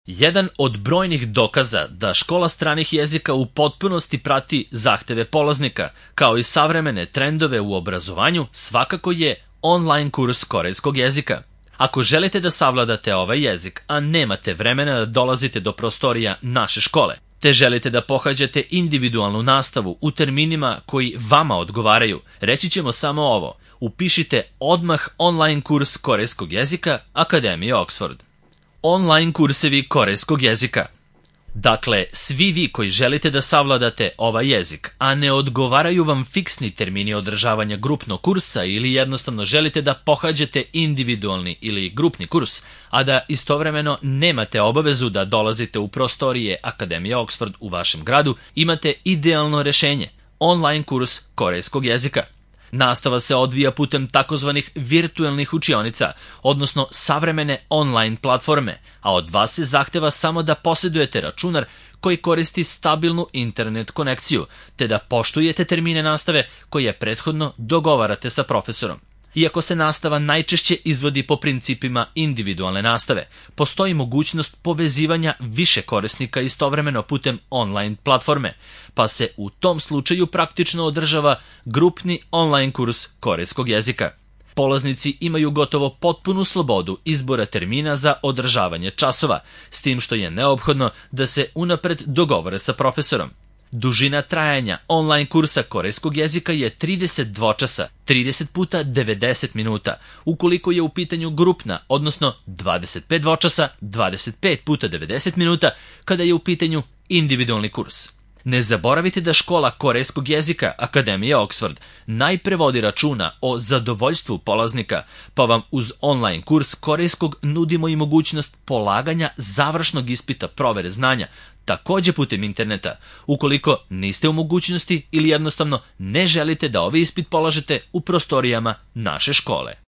Jedan od brojnih dokaza da škola stranih jezika u potpunosti prati zahteve polaznika, kao i savremene trendove u obrazovanju, svakako je online kurs korejskog jezika. Ako želite da savladate ovaj jezik, a nemate vremena da dolazite do prostorija naše škole, te želite da pohađate individualnu nastavu u terminima koji vama odgovaraju, reći ćemo samo ovo: upišite odmah online kurs korejskog jezika Akademije Oxford. Online kursevi korejskog jezika. Dakle, svi vi koji želite da savladate ovaj jezik, a ne odgovaraju vam fiksni termini održavanja grupnog kursa ili jednostavno želite da pohađate individualni ili grupni kurs, a da istovremeno nemate obavezu da dolazite u prostorije Akademije Oxford u vašem gradu, imate idealno rešenje: online kurs korejskog jezika. Nastava se odvija putem takozvanih virtuelnih učionica, odnosno savremene online platforme, a od vas se zahteva samo da posjedujete računar koji koristi stabilnu internet konekciju, te da poštujete termine nastave koje prethodno dogovarate sa profesorom. Iako se nastava najčešće izvodi po principima individualne nastave, postoji mogućnost povezivanja više korisnika istovremeno putem online platforme, pa se u tom slučaju praktično održava grupni online kurs korejskog jezika. Polaznici imaju gotovo potpunu slobodu izbora termina za održavanje časova, s tim što je neophodno da se unapred dogovore sa profesorom. Dužina trajanja online kursa korejskog jezika je 32 časa, 30 puta 90 minuta, ukoliko je u pitanju grupna, odnosno 25 dvočasa, 25 puta 90 minuta, kada je u pitanju individualni kurs. Ne zaboravite da škola korejskog jezika Akademije Oxford najpre vodi računa o zadovoljstvu polaznika, pa vam uz online kurs korejskog nudimo i mogućnost polaganja završnog ispita provere znanja, takođe putem interneta, ukoliko niste u mogućnosti ili jednostavno ne želite da ovaj ispit polažete u prostorijama naše škole.